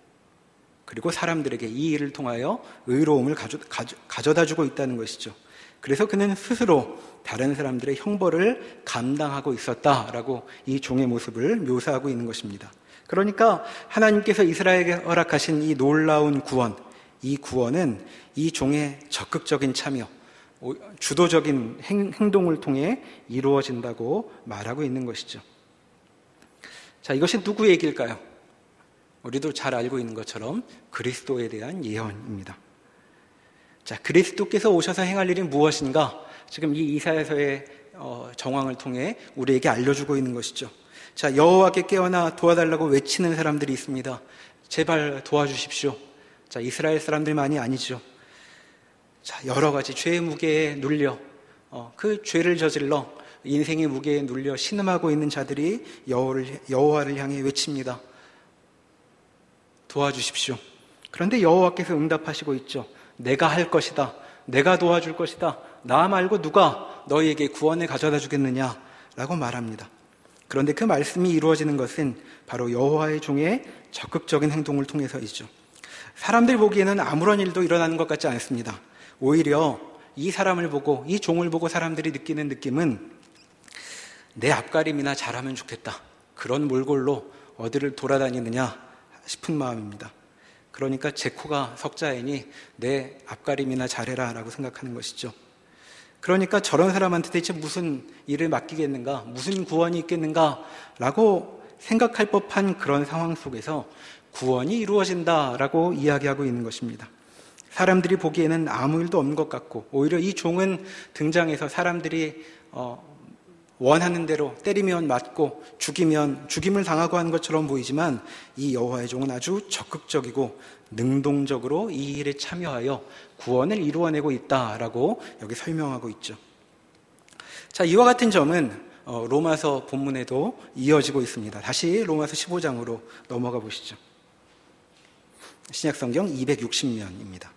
그리고 사람들에게 이 일을 통하여 의로움을 가져다 주고 있다는 것이죠. 그래서 그는 스스로 다른 사람들의 형벌을 감당하고 있었다라고 이 종의 모습을 묘사하고 있는 것입니다. 그러니까 하나님께서 이스라엘에게 허락하신 이 놀라운 구원, 이 구원은 이 종의 적극적인 참여, 주도적인 행동을 통해 이루어진다고 말하고 있는 것이죠. 자, 이것이 누구 얘기일까요? 우리도 잘 알고 있는 것처럼 그리스도에 대한 예언입니다. 자, 그리스도께서 오셔서 행할 일이 무엇인가? 지금 이 이사야서의 정황을 통해 우리에게 알려주고 있는 것이죠. 자, 여호와께 깨어나 도와달라고 외치는 사람들이 있습니다. 제발 도와주십시오. 자, 이스라엘 사람들만이 아니죠. 자, 여러 가지 죄의 무게에 눌려 그 죄를 저질러 인생의 무게에 눌려 신음하고 있는 자들이 여호와를 향해 외칩니다. 도와주십시오. 그런데 여호와께서 응답하시고 있죠. 내가 할 것이다. 내가 도와줄 것이다. 나 말고 누가 너희에게 구원을 가져다 주겠느냐 라고 말합니다. 그런데 그 말씀이 이루어지는 것은 바로 여호와의 종의 적극적인 행동을 통해서이죠. 사람들 보기에는 아무런 일도 일어나는 것 같지 않습니다. 오히려 이 사람을 보고, 이 종을 보고 사람들이 느끼는 느낌은 내 앞가림이나 잘하면 좋겠다. 그런 몰골로 어디를 돌아다니느냐 싶은 마음입니다. 그러니까 제 코가 석자이니 내 앞가림이나 잘해라 라고 생각하는 것이죠. 그러니까 저런 사람한테 대체 무슨 일을 맡기겠는가, 무슨 구원이 있겠는가 라고 생각할 법한 그런 상황 속에서 구원이 이루어진다라고 이야기하고 있는 것입니다. 사람들이 보기에는 아무 일도 없는 것 같고 오히려 이 종은 등장해서 사람들이 원하는 대로 때리면 맞고 죽임을 당하고 하는 것처럼 보이지만 이 여호와의 종은 아주 적극적이고 능동적으로 이 일에 참여하여 구원을 이루어내고 있다라고 여기 설명하고 있죠. 자, 이와 같은 점은 로마서 본문에도 이어지고 있습니다. 다시 로마서 15장으로 넘어가 보시죠. 신약성경 260면입니다.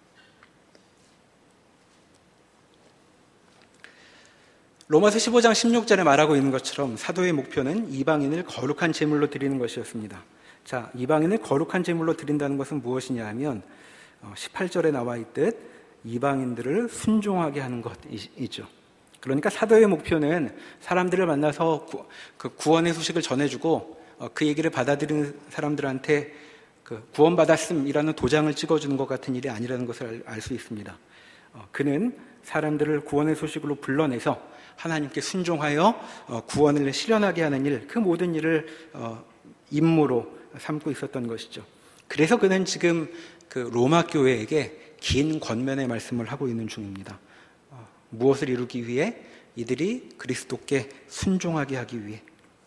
로마서 15장 16절에 말하고 있는 것처럼 사도의 목표는 이방인을 거룩한 제물로 드리는 것이었습니다. 자, 이방인을 거룩한 제물로 드린다는 것은 무엇이냐 하면 18절에 나와 있듯 이방인들을 순종하게 하는 것이죠. 그러니까 사도의 목표는 사람들을 만나서 그 구원의 소식을 전해주고 그 얘기를 받아들이는 사람들한테 그 구원받았음이라는 도장을 찍어주는 것 같은 일이 아니라는 것을 알 수 있습니다. 그는 사람들을 구원의 소식으로 불러내서 하나님께 순종하여 구원을 실현하게 하는 일, 그 모든 일을 임무로 삼고 있었던 것이죠. 그래서 그는 지금 그 로마 교회에게 긴 권면의 말씀을 하고 있는 중입니다. 무엇을 이루기 위해? 이들이 그리스도께 순종하게 하기 위해.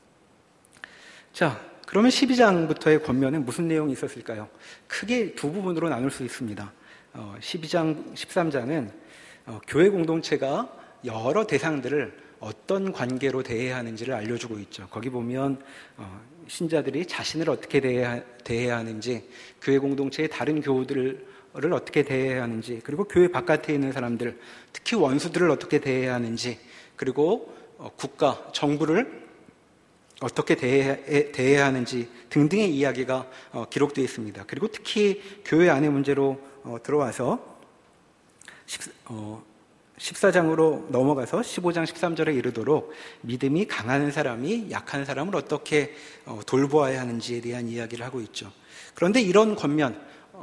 자, 그러면 12장부터의 권면은 무슨 내용이 있었을까요? 크게 두 부분으로 나눌 수 있습니다. 12장, 13장은 교회 공동체가 여러 대상들을 어떤 관계로 대해야 하는지를 알려주고 있죠. 거기 보면 신자들이 자신을 어떻게 대해야 하는지, 교회 공동체의 다른 교우들을 어떻게 대해야 하는지, 그리고 교회 바깥에 있는 사람들, 특히 원수들을 어떻게 대해야 하는지, 그리고 국가, 정부를 어떻게 대해야 하는지 등등의 이야기가 기록되어 있습니다. 그리고 특히 교회 안의 문제로 들어와서 14장으로 넘어가서 15장 13절에 이르도록 믿음이 강한 사람이 약한 사람을 어떻게 돌보아야 하는지에 대한 이야기를 하고 있죠. 그런데 이런 권면이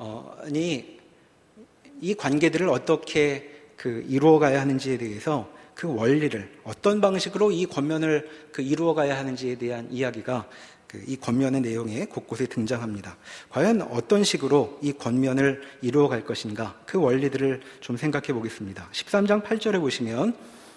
이 관계들을 어떻게 이루어가야 하는지에 대해서 그 원리를 어떤 방식으로 이 권면을 이루어가야 하는지에 대한 이야기가 이 권면의 내용에 곳곳에 등장합니다. 과연 어떤 식으로 이 권면을 이루어갈 것인가, 그 원리들을 좀 생각해 보겠습니다. 13장 8절에 보시면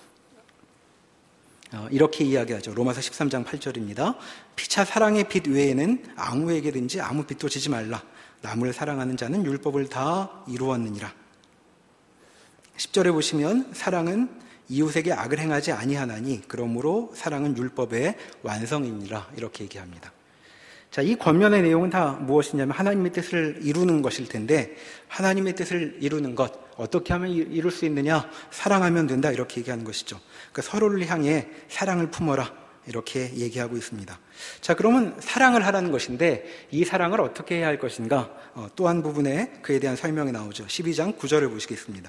이렇게 이야기하죠. 로마서 13장 8절입니다. 피차 사랑의 빛 외에는 아무에게든지 아무 빛도 지지 말라. 남을 사랑하는 자는 율법을 다 이루었느니라. 10절에 보시면 사랑은 이웃에게 악을 행하지 아니하나니 그러므로 사랑은 율법의 완성이니라, 이렇게 얘기합니다. 자, 이 권면의 내용은 다 무엇이냐면 하나님의 뜻을 이루는 것일 텐데, 하나님의 뜻을 이루는 것 어떻게 하면 이룰 수 있느냐? 사랑하면 된다, 이렇게 얘기하는 것이죠. 그러니까 서로를 향해 사랑을 품어라, 이렇게 얘기하고 있습니다. 자, 그러면 사랑을 하라는 것인데 이 사랑을 어떻게 해야 할 것인가? 또 한 부분에 그에 대한 설명이 나오죠. 12장 9절을 보시겠습니다.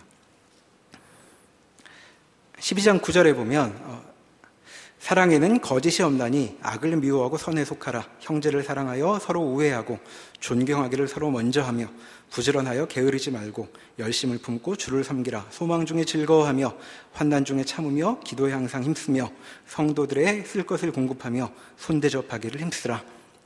12장 9절에 보면 사랑에는 거짓이 없나니 악을 미워하고 선에 속하라. 형제를 사랑하여 서로 우애하고 존경하기를 서로 먼저 하며 부지런하여 게으르지 말고 열심을 품고 주를 섬기라. 소망 중에 즐거워하며 환난 중에 참으며 기도에 항상 힘쓰며 성도들의 쓸 것을 공급하며 손대접하기를 힘쓰라.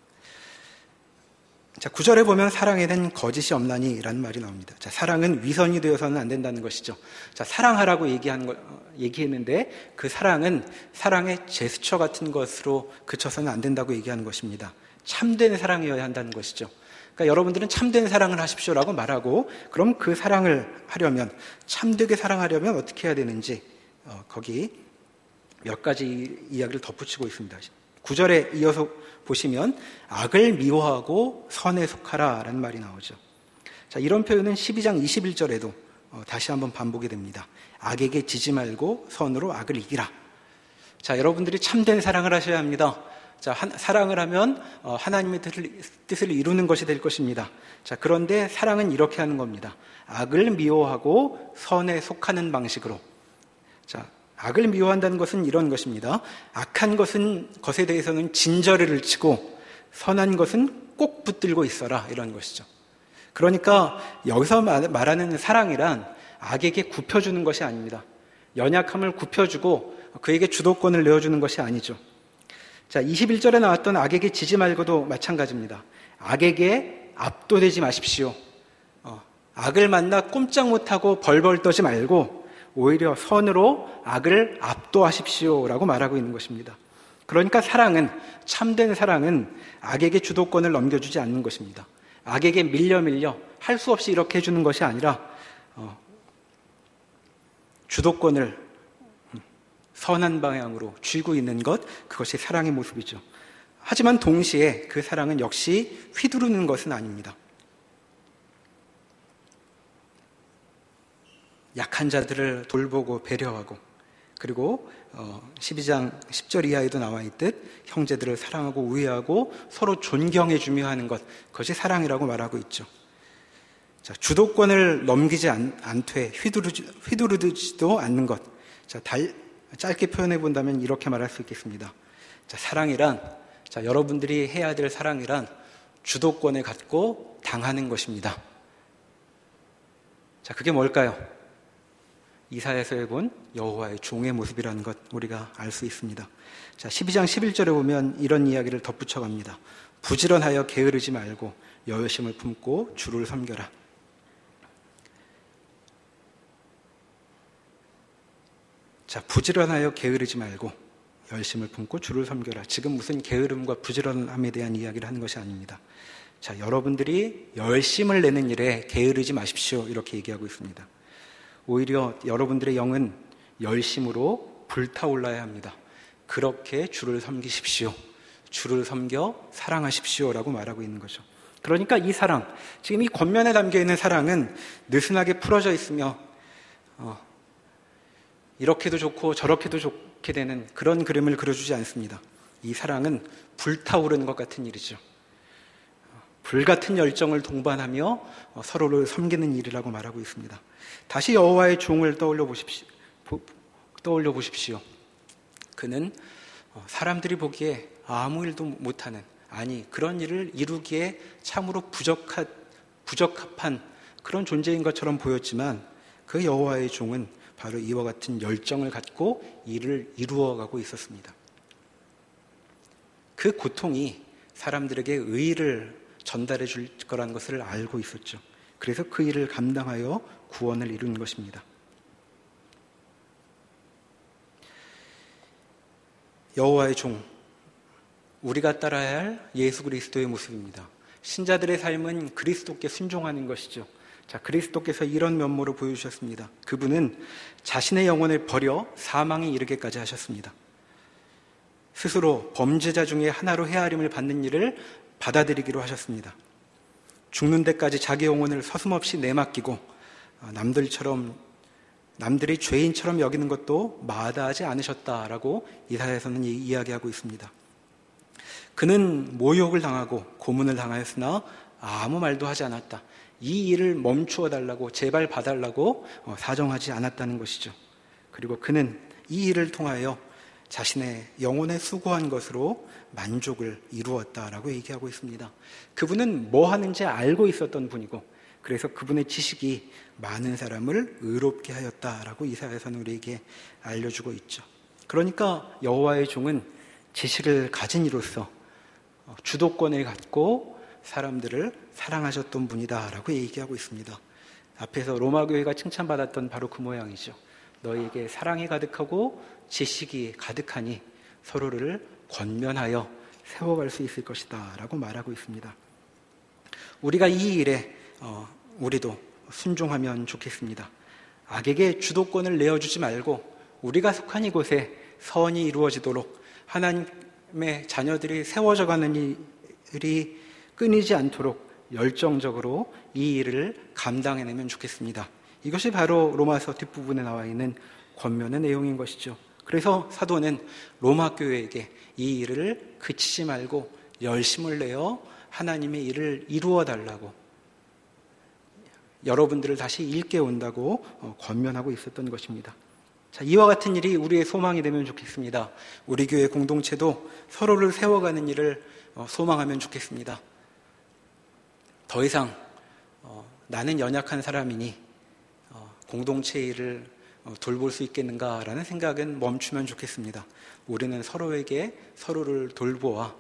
자, 9절에 보면 사랑에는 거짓이 없나니 라는 말이 나옵니다. 자, 사랑은 위선이 되어서는 안 된다는 것이죠. 자, 사랑하라고 얘기했는데 그 사랑은 사랑의 제스처 같은 것으로 그쳐서는 안 된다고 얘기하는 것입니다. 참된 사랑이어야 한다는 것이죠. 그러니까 여러분들은 참된 사랑을 하십시오라고 말하고, 그럼 그 사랑을 하려면, 참되게 사랑하려면 어떻게 해야 되는지 거기 몇 가지 이야기를 덧붙이고 있습니다. 9절에 이어서 보시면 악을 미워하고 선에 속하라 라는 말이 나오죠. 자, 이런 표현은 12장 21절에도 다시 한번 반복이 됩니다. 악에게 지지 말고 선으로 악을 이기라. 자, 여러분들이 참된 사랑을 하셔야 합니다. 자, 사랑을 하면 하나님의 뜻을 이루는 것이 될 것입니다. 자, 그런데 사랑은 이렇게 하는 겁니다. 악을 미워하고 선에 속하는 방식으로. 자, 악을 미워한다는 것은 이런 것입니다. 악한 것에 대해서는 진저리를 치고 선한 것은 꼭 붙들고 있어라, 이런 것이죠. 그러니까 여기서 말하는 사랑이란 악에게 굽혀주는 것이 아닙니다. 연약함을 굽혀주고 그에게 주도권을 내어주는 것이 아니죠. 자, 21절에 나왔던 악에게 지지 말고도 마찬가지입니다. 악에게 압도되지 마십시오. 악을 만나 꼼짝 못하고 벌벌 떠지 말고 오히려 선으로 악을 압도하십시오라고 말하고 있는 것입니다. 그러니까 참된 사랑은 악에게 주도권을 넘겨주지 않는 것입니다. 악에게 밀려 할 수 없이 이렇게 해주는 것이 아니라 주도권을 선한 방향으로 쥐고 있는 것, 그것이 사랑의 모습이죠. 하지만 동시에 그 사랑은 역시 휘두르는 것은 아닙니다. 약한 자들을 돌보고 배려하고, 그리고 12장 10절 이하에도 나와 있듯 형제들을 사랑하고 우애하고 서로 존경해주며 하는 것, 그것이 사랑이라고 말하고 있죠. 자, 주도권을 넘기지 않되 휘두르지도 않는 것. 자, 짧게 표현해 본다면 이렇게 말할 수 있겠습니다. 자, 여러분들이 해야 될 사랑이란 주도권을 갖고 당하는 것입니다. 자, 그게 뭘까요? 이사야서에 본 여호와의 종의 모습이라는 것, 우리가 알 수 있습니다. 자, 12장 11절에 보면 이런 이야기를 덧붙여 갑니다. 부지런하여 게으르지 말고 열심을 품고 주를 섬겨라. 자, 부지런하여 게으르지 말고 열심을 품고 주를 섬겨라. 지금 무슨 게으름과 부지런함에 대한 이야기를 하는 것이 아닙니다. 자, 여러분들이 열심을 내는 일에 게으르지 마십시오, 이렇게 얘기하고 있습니다. 오히려 여러분들의 영은 열심으로 불타올라야 합니다. 그렇게 주를 섬기십시오. 주를 섬겨 사랑하십시오라고 말하고 있는 거죠. 그러니까 이 사랑, 지금 이 권면에 담겨있는 사랑은 느슨하게 풀어져 있으며 이렇게도 좋고 저렇게도 좋게 되는 그런 그림을 그려주지 않습니다. 이 사랑은 불타오르는 것 같은 일이죠. 불같은 열정을 동반하며 서로를 섬기는 일이라고 말하고 있습니다. 다시 여호와의 종을 떠올려 보십시오. 그는 사람들이 보기에 아무 일도 못하는, 아니 그런 일을 이루기에 참으로 부적합한 그런 존재인 것처럼 보였지만 그 여호와의 종은 바로 이와 같은 열정을 갖고 일을 이루어가고 있었습니다. 그 고통이 사람들에게 의의를 전달해 줄 거라는 것을 알고 있었죠. 그래서 그 일을 감당하여 구원을 이룬 것입니다. 여호와의 종, 우리가 따라야 할 예수 그리스도의 모습입니다. 신자들의 삶은 그리스도께 순종하는 것이죠. 자, 그리스도께서 이런 면모를 보여주셨습니다. 그분은 자신의 영혼을 버려 사망에 이르게까지 하셨습니다. 스스로 범죄자 중에 하나로 헤아림을 받는 일을 받아들이기로 하셨습니다. 죽는 데까지 자기 영혼을 서슴없이 내맡기고 남들이 죄인처럼 여기는 것도 마다하지 않으셨다라고 이사야서는 이야기하고 있습니다. 그는 모욕을 당하고 고문을 당하였으나 아무 말도 하지 않았다. 이 일을 멈추어 달라고, 제발 봐달라고 사정하지 않았다는 것이죠. 그리고 그는 이 일을 통하여 자신의 영혼에 수고한 것으로 만족을 이루었다라고 얘기하고 있습니다. 그분은 뭐 하는지 알고 있었던 분이고, 그래서 그분의 지식이 많은 사람을 의롭게 하였다라고 이사야서는 우리에게 알려주고 있죠. 그러니까 여호와의 종은 지식을 가진 이로써 주도권을 갖고 사람들을 사랑하셨던 분이다라고 얘기하고 있습니다. 앞에서 로마 교회가 칭찬받았던 바로 그 모양이죠. 너희에게 사랑이 가득하고 지식이 가득하니 서로를 권면하여 세워갈 수 있을 것이다 라고 말하고 있습니다. 우리가 이 일에 우리도 순종하면 좋겠습니다. 악에게 주도권을 내어주지 말고 우리가 속한 이곳에 선이 이루어지도록 하나님의 자녀들이 세워져가는 일이 끊이지 않도록 열정적으로 이 일을 감당해내면 좋겠습니다. 이것이 바로 로마서 뒷부분에 나와 있는 권면의 내용인 것이죠. 그래서 사도는 로마 교회에게 이 일을 그치지 말고 열심을 내어 하나님의 일을 이루어 달라고, 여러분들을 다시 일깨운다고 권면하고 있었던 것입니다. 자, 이와 같은 일이 우리의 소망이 되면 좋겠습니다. 우리 교회 공동체도 서로를 세워가는 일을 소망하면 좋겠습니다. 더 이상 나는 연약한 사람이니 공동체 일을 돌볼 수 있겠는가라는 생각은 멈추면 좋겠습니다. 우리는 서로에게 서로를 돌보아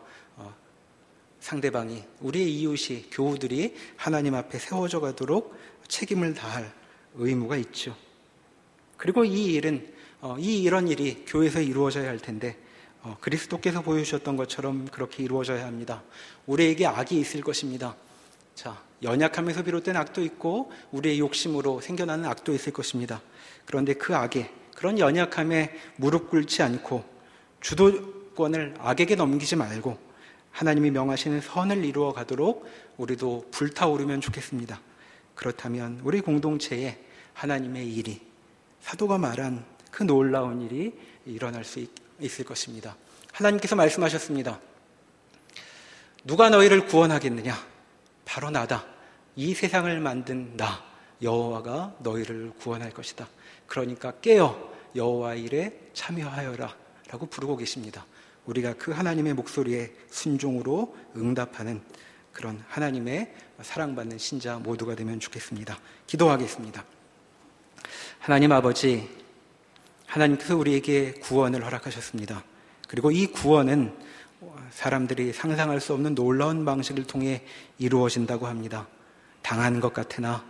상대방이, 우리의 이웃이, 교우들이 하나님 앞에 세워져 가도록 책임을 다할 의무가 있죠. 그리고 이 일은 이런 일이 교회에서 이루어져야 할 텐데 그리스도께서 보여주셨던 것처럼 그렇게 이루어져야 합니다. 우리에게 악이 있을 것입니다. 자, 연약함에서 비롯된 악도 있고 우리의 욕심으로 생겨나는 악도 있을 것입니다. 그런데 그 악에, 그런 연약함에 무릎 꿇지 않고 주도권을 악에게 넘기지 말고 하나님이 명하시는 선을 이루어 가도록 우리도 불타오르면 좋겠습니다. 그렇다면 우리 공동체에 하나님의 일이, 사도가 말한 그 놀라운 일이 일어날 수 있을 것입니다. 하나님께서 말씀하셨습니다. 누가 너희를 구원하겠느냐? 바로 나다. 이 세상을 만든 나 여호와가 너희를 구원할 것이다. 그러니까 깨어 여호와 일에 참여하여라 라고 부르고 계십니다. 우리가 그 하나님의 목소리에 순종으로 응답하는 그런 하나님의 사랑받는 신자 모두가 되면 좋겠습니다. 기도하겠습니다. 하나님 아버지, 하나님께서 우리에게 구원을 허락하셨습니다. 그리고 이 구원은 사람들이 상상할 수 없는 놀라운 방식을 통해 이루어진다고 합니다. 당한 것 같으나,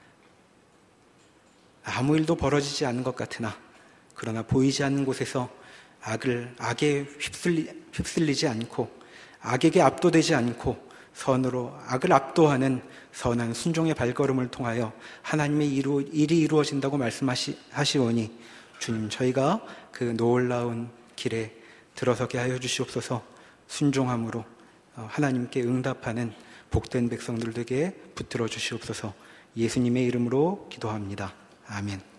아무 일도 벌어지지 않은 것 같으나, 그러나 보이지 않는 곳에서 악에 휩쓸리지 않고, 악에게 압도되지 않고 선으로 악을 압도하는 선한 순종의 발걸음을 통하여 하나님의 일이 이루어진다고 말씀하시오니 주님, 저희가 그 놀라운 길에 들어서게 하여 주시옵소서. 순종함으로 하나님께 응답하는 복된 백성들 되게 붙들어 주시옵소서. 예수님의 이름으로 기도합니다. 아멘.